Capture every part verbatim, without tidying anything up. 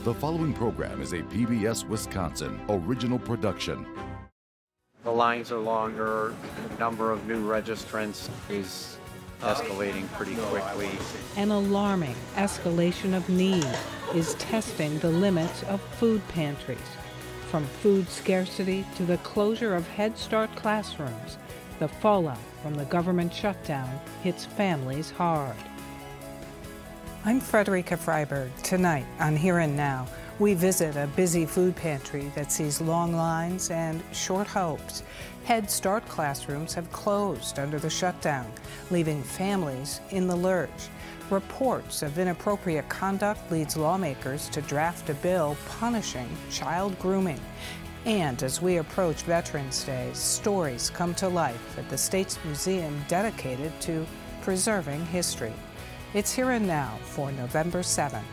The following program is a P B S Wisconsin original production. The lines are longer, the number of new registrants is escalating pretty quickly. An alarming escalation of need is testing the limits of food pantries. From food scarcity to the closure of Head Start classrooms, the fallout from the government shutdown hits families hard. I'm Frederica Freiberg. Tonight on Here and Now, we visit a busy food pantry that sees long lines and short hopes. Head Start classrooms have closed under the shutdown, leaving families in the lurch. Reports of inappropriate conduct leads lawmakers to draft a bill punishing child grooming. And as we approach Veterans Day, stories come to life at the state's museum dedicated to preserving history. It's Here and Now for November seventh.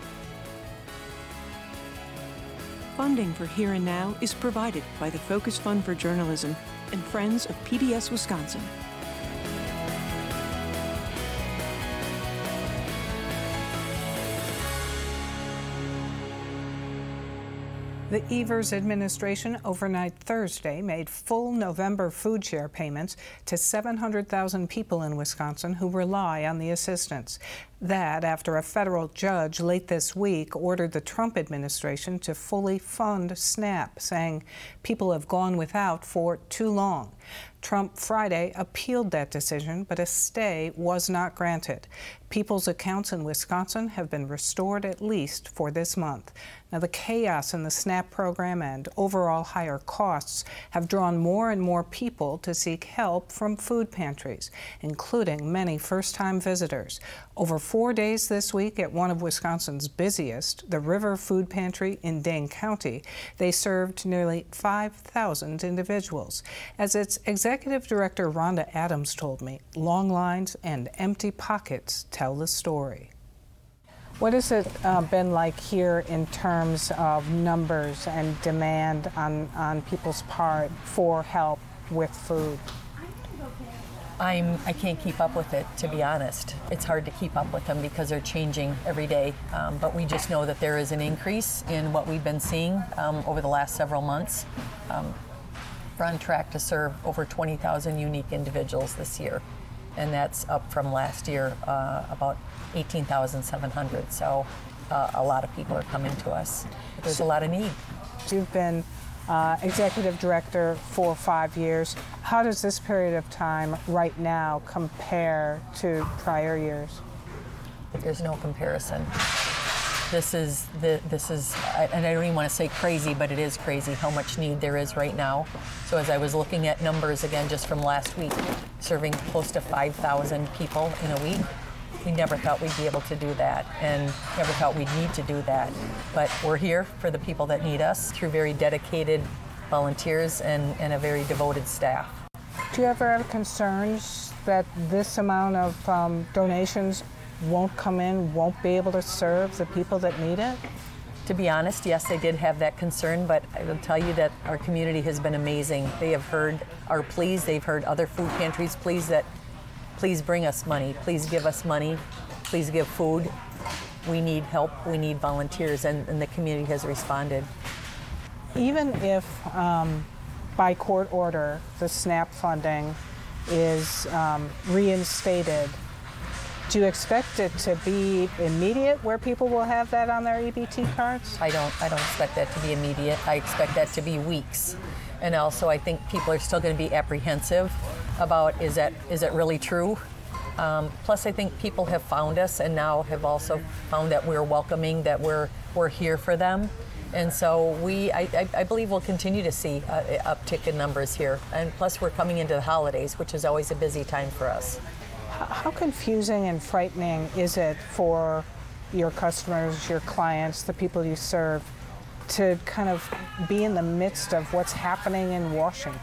Funding for Here and Now is provided by the Focus Fund for Journalism and Friends of P B S Wisconsin. The Evers administration overnight Thursday made full November food share payments to seven hundred thousand people in Wisconsin who rely on the assistance. That after a federal judge late this week ordered the Trump administration to fully fund SNAP, saying people have gone without for too long. Trump Friday appealed that decision, but a stay was not granted. People's accounts in Wisconsin have been restored at least for this month. Now, the chaos in the SNAP program and overall higher costs have drawn more and more people to seek help from food pantries, including many first-time visitors. Over four days this week at one of Wisconsin's busiest, the River Food Pantry in Dane County, they served nearly five thousand individuals. As its executive director Rhonda Adams told me, long lines and empty pockets tell the story. What has it uh, been like here in terms of numbers and demand on, on people's part for help with food? I'm, I can't keep up with it, to be honest. It's hard to keep up with them because they're changing every day. Um, but we just know that there is an increase in what we've been seeing um, over the last several months. Um, we're on track to serve over twenty thousand unique individuals this year. And that's up from last year, uh, about eighteen thousand seven hundred. So uh, a lot of people are coming to us. There's a lot of need. You've been uh, executive director for five years. How does this period of time right now compare to prior years? There's no comparison. This is, the, this is, and I don't even want to say crazy, but it is crazy how much need there is right now. So as I was looking at numbers again just from last week, serving close to five thousand people in a week, we never thought we'd be able to do that and never thought we'd need to do that. But we're here for the people that need us through very dedicated volunteers and, and a very devoted staff. Do you ever have concerns that this amount of um, donations won't come in, won't be able to serve the people that need it? To be honest, yes, I did have that concern, but I will tell you that our community has been amazing. They have heard our pleas, they've heard other food pantries pleas that please bring us money, please give us money, please give food. We need help, we need volunteers, and, and the community has responded. Even if um, by court order the SNAP funding is um, reinstated, do you expect it to be immediate where people will have that on their E B T cards? I don't I don't expect that to be immediate. I expect that to be weeks. And also I think people are still going to be apprehensive about is that is it really true? Um, plus I think people have found us and now have also found that we're welcoming, that we're we're here for them. And so we, I, I, I believe we'll continue to see an uptick in numbers here. And plus we're coming into the holidays, which is always a busy time for us. How confusing and frightening is it for your customers, your clients, the people you serve, to kind of be in the midst of what's happening in Washington?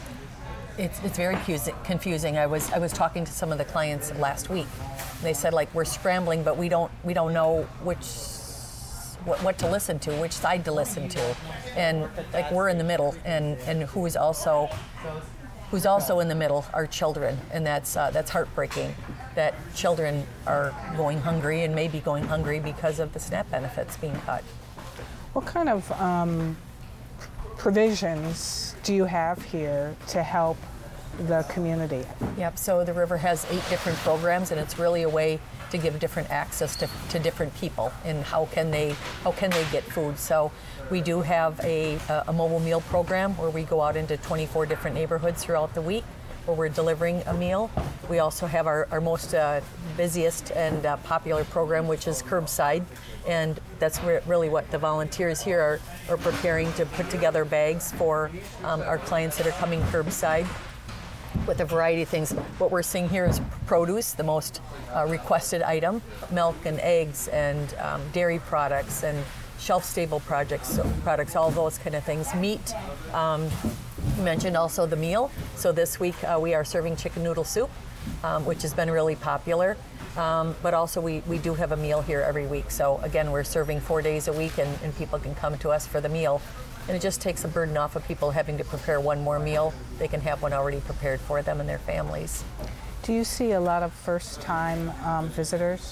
It's it's very confusing. I was I was talking to some of the clients last week. They said like we're scrambling, but we don't we don't know which what, what to listen to, which side to listen to, and like we're in the middle, and and who is also. Who's also in the middle are children, and that's uh, that's heartbreaking. That children are going hungry and maybe going hungry because of the SNAP benefits being cut. What kind of um, provisions do you have here to help the community? Yep, so the River has eight different programs, and it's really a way to give different access to, to different people and how can they how can they get food. So we do have a, a mobile meal program where we go out into twenty-four different neighborhoods throughout the week where we're delivering a meal. We also have our, our most uh, busiest and uh, popular program, which is curbside, and that's re- really what the volunteers here are, are preparing to put together bags for um, our clients that are coming curbside with a variety of things. What we're seeing here is produce, the most uh, requested item, milk and eggs and um, dairy products and shelf-stable projects, so products, all those kind of things. Meat, um, you mentioned also the meal. So this week uh, we are serving chicken noodle soup, um, which has been really popular. Um, but also we, we do have a meal here every week. So again, we're serving four days a week and, and people can come to us for the meal. And it just takes a burden off of people having to prepare one more meal. They can have one already prepared for them and their families. Do you see a lot of first-time um, visitors?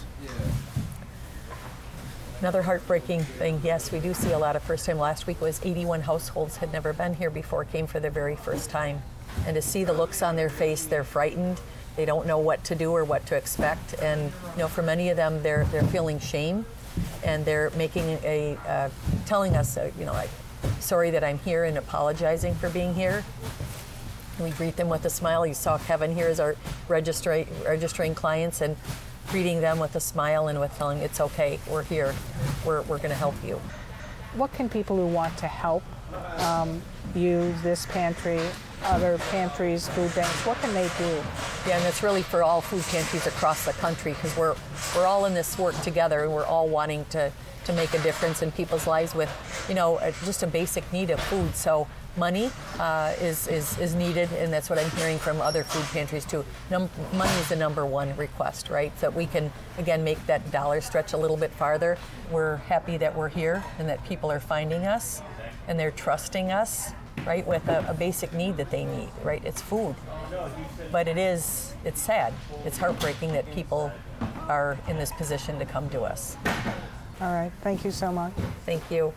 Another heartbreaking thing, yes, we do see a lot of first-time. Last week was eighty-one households had never been here before, came for their very first time. And to see the looks on their face, they're frightened. They don't know what to do or what to expect. And you know, for many of them, they're they're feeling shame, and they're making a uh, telling us, uh, you know, like, sorry that I'm here and apologizing for being here. We greet them with a smile. You saw Kevin here as our registry, registering clients and greeting them with a smile and with telling it's okay, we're here, we're, we're going to help you. What can people who want to help um, you, this pantry, other pantries, food banks, what can they do? Yeah, and it's really for all food pantries across the country because we're, we're all in this work together and we're all wanting to to make a difference in people's lives with, you know, just a basic need of food. So money uh, is, is is needed, and that's what I'm hearing from other food pantries too. Num- money is the number one request, right? So we can, again, make that dollar stretch a little bit farther. We're happy that we're here and that people are finding us and they're trusting us, right, with a, a basic need that they need, right? It's food. But it is, it's sad. It's heartbreaking that people are in this position to come to us. All right, thank you so much. Thank you.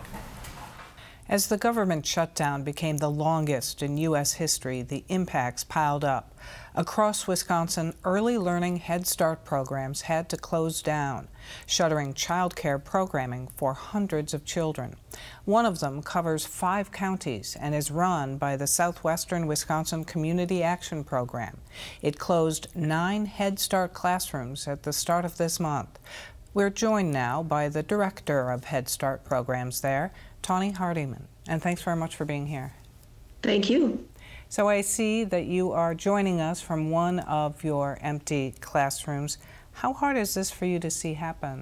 As the government shutdown became the longest in U S history, the impacts piled up. Across Wisconsin, early learning Head Start programs had to close down, shuttering child care programming for hundreds of children. One of them covers five counties and is run by the Southwestern Wisconsin Community Action Program. It closed nine Head Start classrooms at the start of this month. We're joined now by the director of Head Start programs there, Tawny Hardiman. And thanks very much for being here. Thank you. So I see that you are joining us from one of your empty classrooms. How hard is this for you to see happen?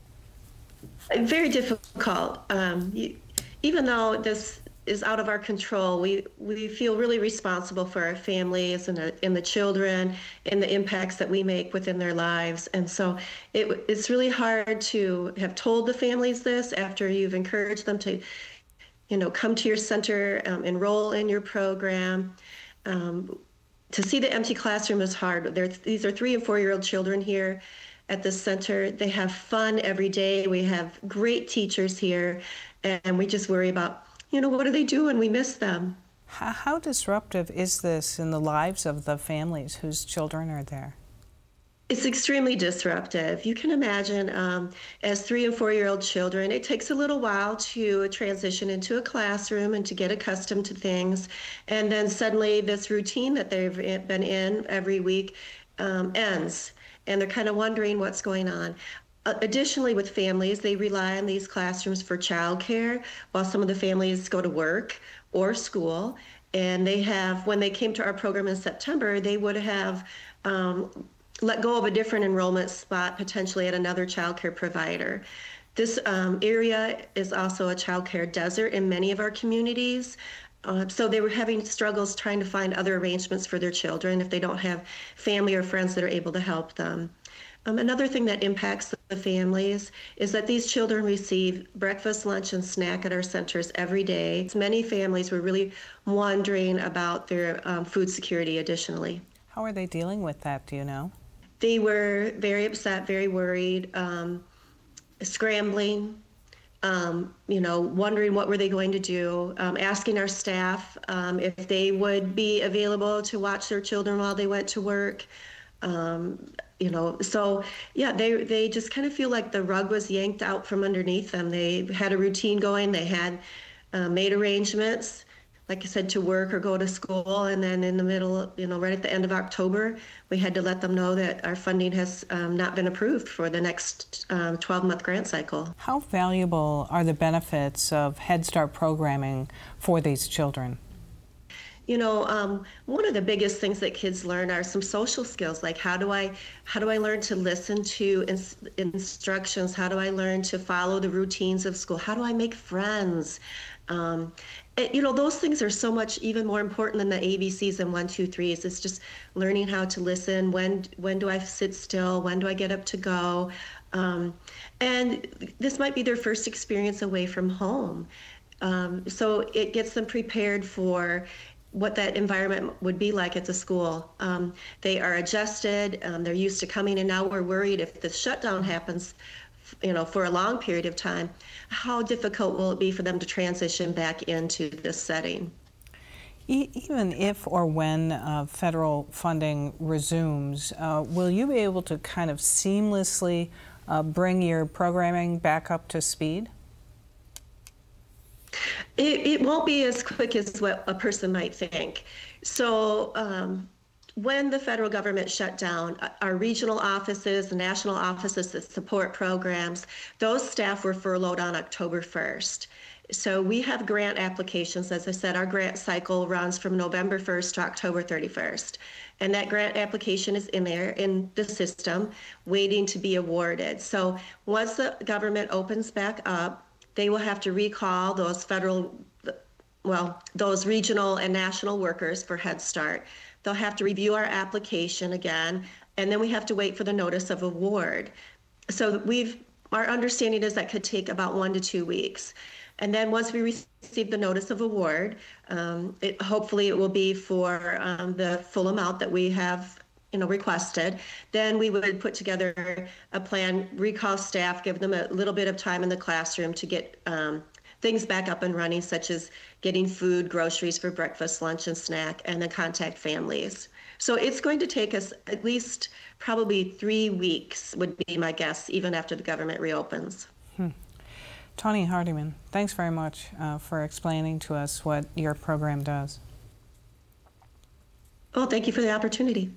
Very difficult. Um, you, even though this is out of our control, we, we feel really responsible for our families and, uh, and the children and the impacts that we make within their lives. And so it, it's really hard to have told the families this after you've encouraged them to, you know, come to your center, um, enroll in your program. Um, to see the empty classroom is hard. There, these are three and four-year-old children here at the center. They have fun every day. We have great teachers here, and we just worry about, you know, what do they do when we miss them? How, how disruptive is this in the lives of the families whose children are there? It's extremely disruptive. You can imagine um, as three and four-year-old children, it takes a little while to transition into a classroom and to get accustomed to things. And then suddenly this routine that they've been in every week um, ends, and they're kind of wondering what's going on. Uh, additionally, with families, they rely on these classrooms for childcare while some of the families go to work or school. And they have, when they came to our program in September, they would have um, let go of a different enrollment spot, potentially at another childcare provider. This um, area is also a childcare desert in many of our communities. Uh, so they were having struggles trying to find other arrangements for their children if they don't have family or friends that are able to help them. Um, another thing that impacts the families is that these children receive breakfast, lunch, and snack at our centers every day. Many families were really wondering about their um, food security additionally. How are they dealing with that, do you know? They were very upset, very worried, um, scrambling, um, you know, wondering what were they going to do, um, asking our staff um, if they would be available to watch their children while they went to work. Um, you know, so yeah, they they just kind of feel like the rug was yanked out from underneath them. They had a routine going. They had uh, made arrangements, like I said, to work or go to school. And then in the middle, you know, right at the end of October, we had to let them know that our funding has um, not been approved for the next um, twelve-month grant cycle. How valuable are the benefits of Head Start programming for these children? You know, um, one of the biggest things that kids learn are some social skills, like how do I, how do I learn to listen to ins- instructions? How do I learn to follow the routines of school? How do I make friends? Um, it, you know, those things are so much even more important than the A B Cs and one, two, threes. It's just learning how to listen. When, when do I sit still? When do I get up to go? Um, and this might be their first experience away from home. Um, so it gets them prepared for what that environment would be like at the school. Um, they are adjusted, um, they're used to coming, and now we're worried if the shutdown happens, you know, for a long period of time, how difficult will it be for them to transition back into this setting? E- even if or when uh, federal funding resumes, uh, will you be able to kind of seamlessly uh, bring your programming back up to speed? It, it won't be as quick as what a person might think. So um, when the federal government shut down, our regional offices, the national offices that support programs, those staff were furloughed on October first. So we have grant applications. As I said, our grant cycle runs from November first to October thirty-first. And that grant application is in there in the system waiting to be awarded. So once the government opens back up, they will have to recall those federal, well, those regional and national workers for Head Start. They'll have to review our application again, and then we have to wait for the notice of award. So we've, our understanding is that could take about one to two weeks. And then once we receive the notice of award, um, it, hopefully it will be for um, the full amount that we have you know, requested. Then we would put together a plan, recall staff, give them a little bit of time in the classroom to get um, things back up and running, such as getting food, groceries for breakfast, lunch, and snack, and then contact families. So it's going to take us at least probably three weeks would be my guess, even after the government reopens. Hmm. Tawny Hardiman, thanks very much uh, for explaining to us what your program does. Well, thank you for the opportunity.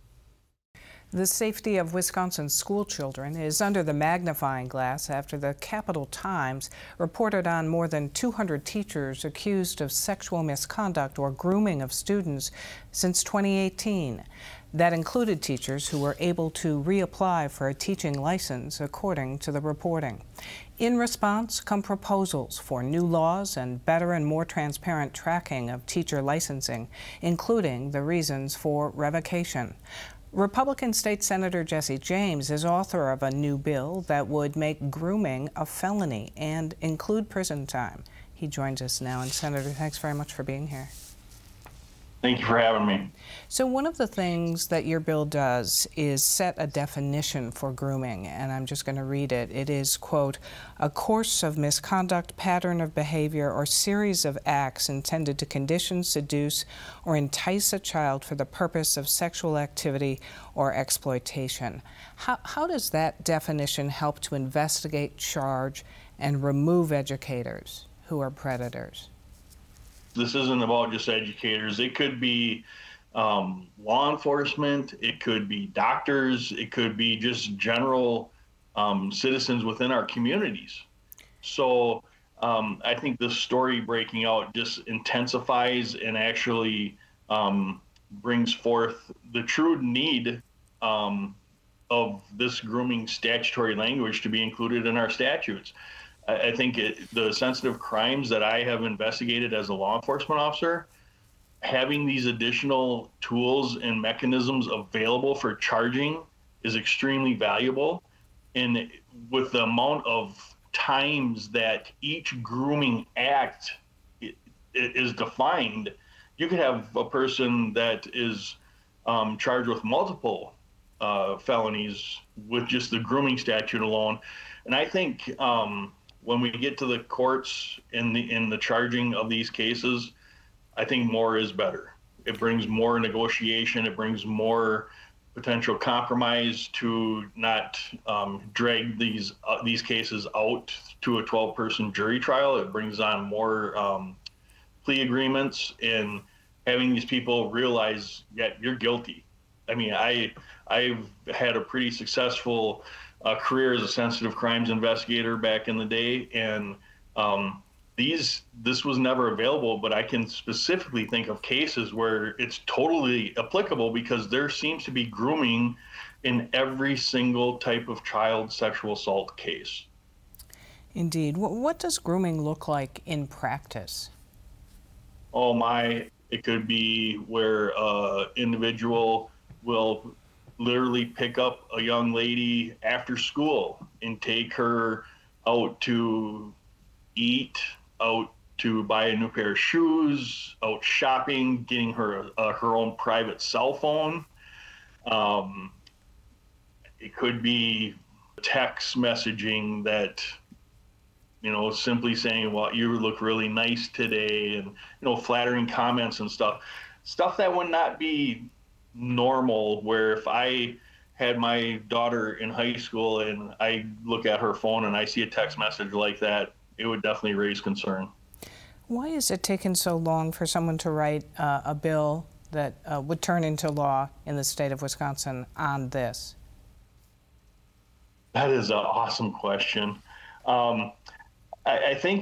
The safety of Wisconsin's school children is under the magnifying glass after the Capital Times reported on more than two hundred teachers accused of sexual misconduct or grooming of students since twenty eighteen. That included teachers who were able to reapply for a teaching license, according to the reporting. In response come proposals for new laws and better and more transparent tracking of teacher licensing, including the reasons for revocation. Republican State Senator Jesse James is author of a new bill that would make grooming a felony and include prison time. He joins us now. And Senator, thanks very much for being here. Thank you for having me. So one of the things that your bill does is set a definition for grooming, and I'm just going to read it. It is, quote, a course of misconduct, pattern of behavior, or series of acts intended to condition, seduce, or entice a child for the purpose of sexual activity or exploitation. How, how does that definition help to investigate, charge, and remove educators who are predators? This isn't about just educators. It could be um, law enforcement, it could be doctors, it could be just general um, citizens within our communities. So um, I think this story breaking out just intensifies and actually um, brings forth the true need um, of this grooming statutory language to be included in our statutes. I think it, the sensitive crimes that I have investigated as a law enforcement officer, having these additional tools and mechanisms available for charging is extremely valuable. And with the amount of times that each grooming act is defined, you could have a person that is um, charged with multiple uh, felonies with just the grooming statute alone. And I think um, when we get to the courts in the in the charging of these cases, I think more is better. It brings more negotiation. It brings more potential compromise to not um, drag these uh, these cases out to a twelve-person jury trial. It brings on more um, plea agreements and having these people realize, yeah, you're guilty. I mean, I I've had a pretty successful uh, career as a sensitive crimes investigator back in the day, and um, these this was never available. But I can specifically think of cases where it's totally applicable because there seems to be grooming in every single type of child sexual assault case. Indeed. What does grooming look like in practice? Oh my, it could be where an individual will literally pick up a young lady after school and take her out to eat, out to buy a new pair of shoes, out shopping, getting her uh, her own private cell phone. Um, it could be text messaging that, you know, simply saying, well, you look really nice today, and, you know, flattering comments and stuff. Stuff that would not be normal, where if I had my daughter in high school and I look at her phone and I see a text message like that, it would definitely raise concern. Why is it taking so long for someone to write uh, a bill that uh, would turn into law in the state of Wisconsin on this? That is an awesome question. Um, I, I think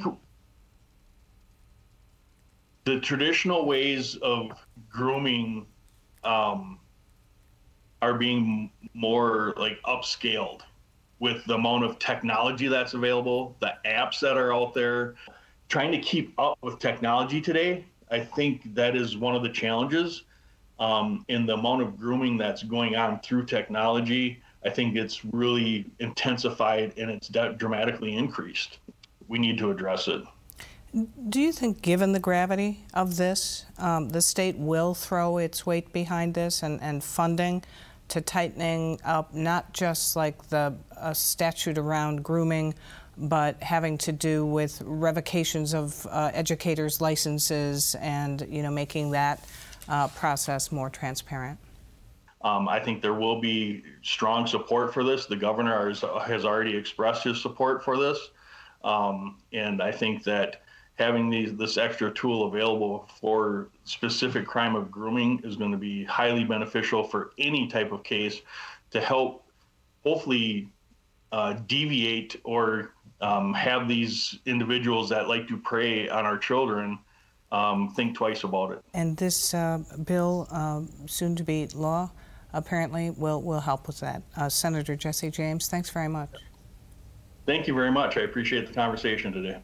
the traditional ways of grooming um, are being more like upscaled with the amount of technology that's available, the apps that are out there. Trying to keep up with technology today, I think that is one of the challenges. Um, in the amount of grooming that's going on through technology, I think it's really intensified and it's dramatically increased. We need to address it. Do you think, given the gravity of this, um, the state will throw its weight behind this and, and funding to tightening up not just like the uh, statute around grooming, but having to do with revocations of uh, educators' licenses and, you know, making that uh, process more transparent? Um, I think there will be strong support for this. The governor has, has already expressed his support for this. Um, and I think that having these, this extra tool available for specific crime of grooming is going to be highly beneficial for any type of case to help hopefully uh, deviate or um, have these individuals that like to prey on our children um, think twice about it. And this uh, bill, uh, soon to be law, apparently will, will help with that. Uh, Senator Jesse James, thanks very much. Thank you very much. I appreciate the conversation today.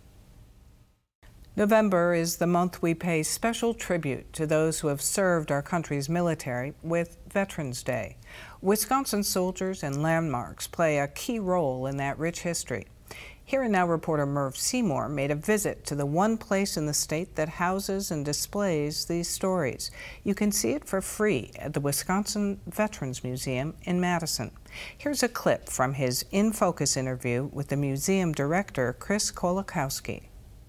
November is the month we pay special tribute to those who have served our country's military with Veterans Day. Wisconsin soldiers and landmarks play a key role in that rich history. Here and Now reporter Merv Seymour made a visit to the one place in the state that houses and displays these stories. You can see it for free at the Wisconsin Veterans Museum in Madison. Here's a clip from his In Focus interview with the museum director, Chris Kolakowski.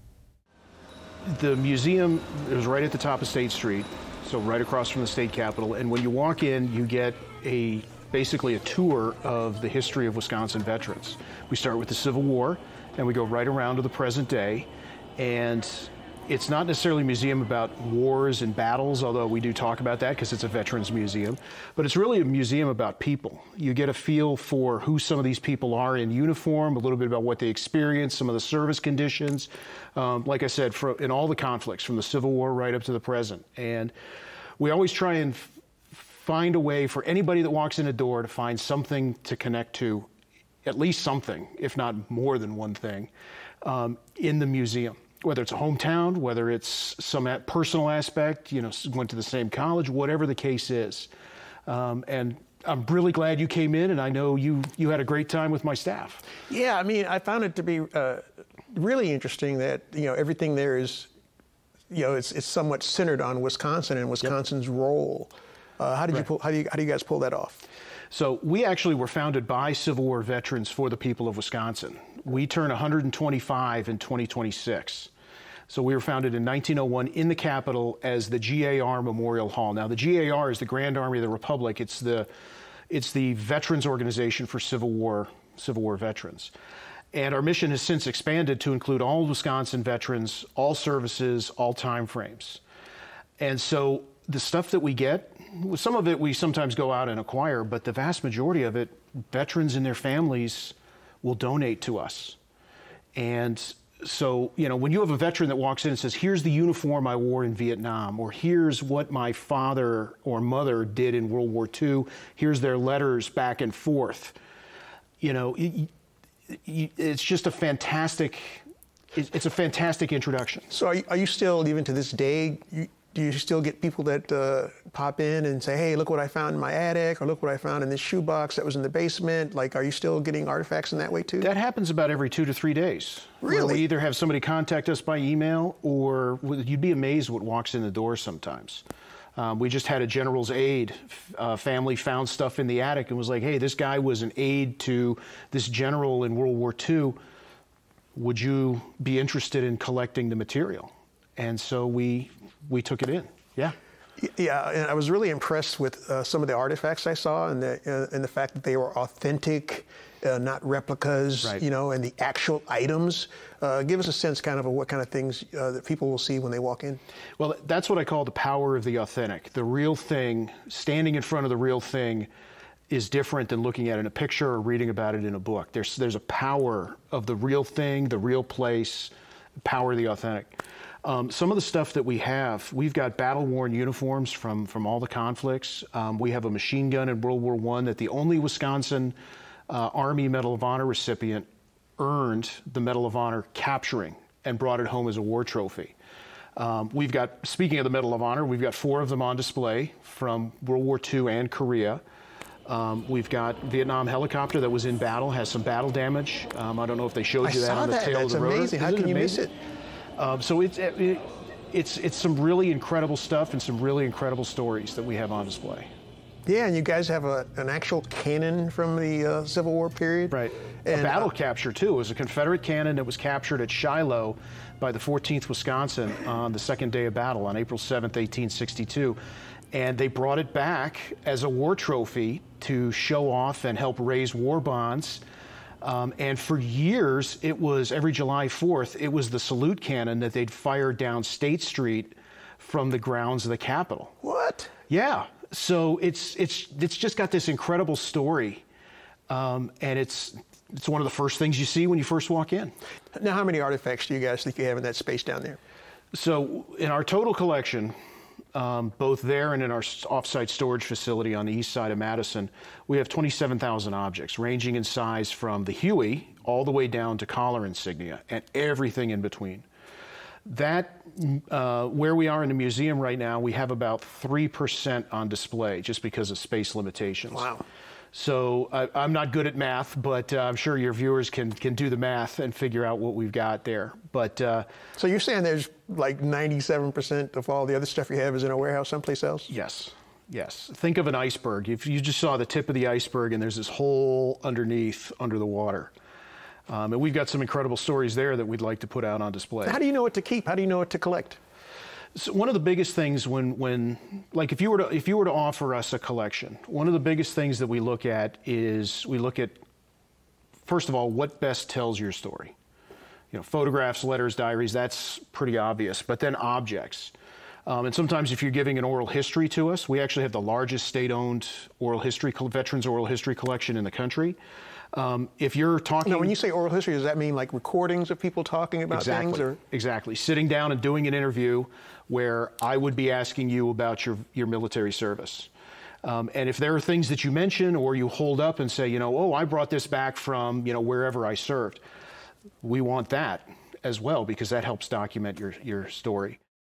The museum is right at the top of State Street, so right across from the state capitol. And when you walk in, you get a basically a tour of the history of Wisconsin veterans. We start with the Civil War, and we go right around to the present day. And it's not necessarily a museum about wars and battles, although we do talk about that because it's a veterans museum, but it's really a museum about people. You get a feel for who some of these people are in uniform, a little bit about what they experienced, some of the service conditions, um, like I said, for, in all the conflicts from the Civil War right up to the present. And we always try and f- find a way for anybody that walks in a door to find something to connect to, at least something, if not more than one thing, um, in the museum. Whether it's a hometown, whether it's some personal aspect, you know, went to the same college, whatever the case is. Um, and I'm really glad you came in, and I know you, you had a great time with my staff. Yeah, I mean, I found it to be uh, really interesting that, you know, everything there is, you know, it's, it's somewhat centered on Wisconsin and Wisconsin's yep. role. Uh, how did right. you pull, how do you, how do you guys pull that off? So we actually were founded by Civil War veterans for the people of Wisconsin. We turn one hundred twenty-five in twenty twenty-six. So we were founded in nineteen oh one in the Capitol as the G A R Memorial Hall. Now, the G A R is the Grand Army of the Republic. It's the, it's the Veterans Organization for Civil War, Civil War veterans. And our mission has since expanded to include all Wisconsin veterans, all services, all time frames. And so the stuff that we get, some of it we sometimes go out and acquire, but the vast majority of it, veterans and their families will donate to us. And so, you know, when you have a veteran that walks in and says, here's the uniform I wore in Vietnam, or here's what my father or mother did in World War Two, here's their letters back and forth, you know, it, it's just a fantastic, it's a fantastic introduction. So are you, are you still, even to this day, you, do you still get people that uh, pop in and say, hey, look what I found in my attic, or look what I found in this shoebox that was in the basement? Like, are you still getting artifacts in that way too? That happens about every two to three days. Really? Where we either have somebody contact us by email, or you'd be amazed what walks in the door sometimes. Um, we just had a general's aide uh, family found stuff in the attic and was like, hey, this guy was an aide to this general in World War Two. Would you be interested in collecting the material? And so we we took it in. Yeah. Yeah, and I was really impressed with uh, some of the artifacts I saw, and the uh, and the fact that they were authentic, uh, not replicas, right. you know, and the actual items. Uh, give us a sense, kind of, of what kind of things uh, that people will see when they walk in. Well, that's what I call the power of the authentic. The real thing, standing in front of the real thing, is different than looking at it in a picture or reading about it in a book. There's there's a power of the real thing, the real place, the power of the authentic. Um, some of the stuff that we have, we've got battle-worn uniforms from, from all the conflicts. Um, we have a machine gun in World War One that the only Wisconsin uh, Army Medal of Honor recipient earned the Medal of Honor capturing and brought it home as a war trophy. Um, we've got, speaking of the Medal of Honor, we've got four of them on display from World War Two and Korea. Um, we've got Vietnam helicopter that was in battle, has some battle damage. Um, I don't know if they showed you I that on the that. tail That's of the rotor. amazing. How Isn't can it you amazing? miss it? Um, so it's, it, it's, it's some really incredible stuff and some really incredible stories that we have on display. Yeah, and you guys have a, an actual cannon from the uh, Civil War period. Right. And, a battle uh, capture, too. It was a Confederate cannon that was captured at Shiloh by the fourteenth Wisconsin on the second day of battle on April seventh, eighteen sixty-two. And they brought it back as a war trophy to show off and help raise war bonds. Um, and for years, it was, every July fourth, it was the salute cannon that they'd fire down State Street from the grounds of the Capitol. What? Yeah. So it's it's it's just got this incredible story, um, and it's it's one of the first things you see when you first walk in. Now, how many artifacts do you guys think you have in that space down there? So in our total collection, um, both there and in our off-site storage facility on the east side of Madison, we have twenty-seven thousand objects, ranging in size from the Huey all the way down to collar insignia and everything in between. That, uh, where we are in the museum right now, we have about three percent on display just because of space limitations. Wow. So I, I'm not good at math, but uh, I'm sure your viewers can, can do the math and figure out what we've got there. But uh, So you're saying there's like ninety-seven percent of all the other stuff you have is in a warehouse someplace else? yes, yes. Think of an iceberg. If you just saw the tip of the iceberg and there's this hole underneath, under the water. Um, and we've got some incredible stories there that we'd like to put out on display. How do you know what to keep? How do you know what to collect? So one of the biggest things when, when, like if you were to, if you were to offer us a collection, one of the biggest things that we look at is we look at, first of all, what best tells your story. You know, photographs, letters, diaries, that's pretty obvious, but then objects. Um, and sometimes if you're giving an oral history to us, we actually have the largest state-owned oral history, veterans oral history collection in the country. Um, if you're talking... Now, when you say oral history, does that mean like recordings of people talking about exactly, things? Or? Exactly. Sitting down and doing an interview where I would be asking you about your, your military service. Um, and if there are things that you mention or you hold up and say, you know, oh, I brought this back from, you know, wherever I served, we want that as well because that helps document your, your story.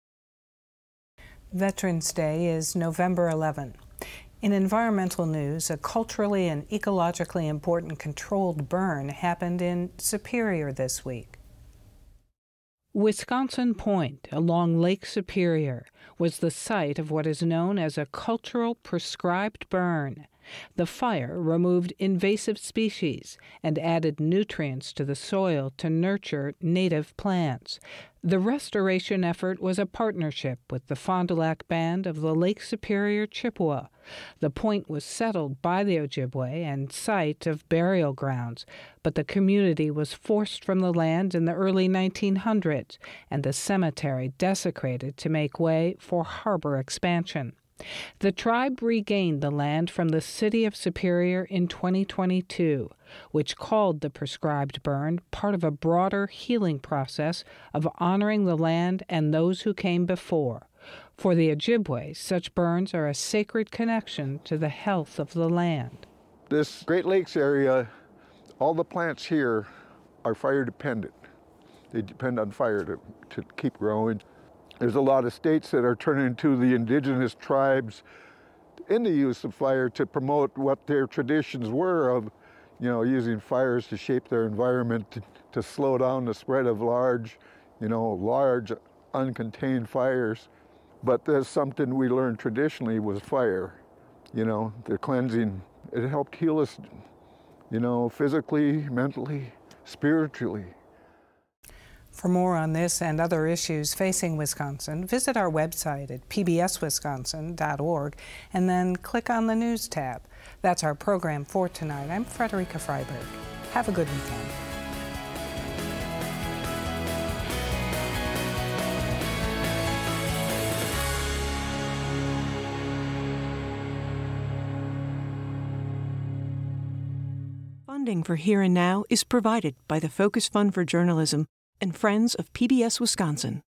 Veterans Day is November eleventh. In environmental news, a culturally and ecologically important controlled burn happened in Superior this week. Wisconsin Point, along Lake Superior, was the site of what is known as a cultural prescribed burn. The fire removed invasive species and added nutrients to the soil to nurture native plants. The restoration effort was a partnership with the Fond du Lac Band of the Lake Superior Chippewa. The point was settled by the Ojibwe and site of burial grounds, but the community was forced from the land in the early nineteen hundreds, and the cemetery desecrated to make way for harbor expansion. The tribe regained the land from the city of Superior in twenty twenty-two, which called the prescribed burn part of a broader healing process of honoring the land and those who came before. For the Ojibwe, such burns are a sacred connection to the health of the land. This Great Lakes area, all the plants here are fire dependent. They depend on fire to, to keep growing. There's a lot of states that are turning to the indigenous tribes in the use of fire to promote what their traditions were of, you know, using fires to shape their environment, to, to slow down the spread of large, you know, large uncontained fires. But there's something we learned traditionally was fire, you know, the cleansing. It helped heal us, you know, physically, mentally, spiritually. For more on this and other issues facing Wisconsin, visit our website at p b s wisconsin dot org and then click on the News tab. That's our program for tonight. I'm Frederica Freiberg. Have a good weekend. Funding for Here and Now is provided by the Focus Fund for Journalism and Friends of P B S Wisconsin.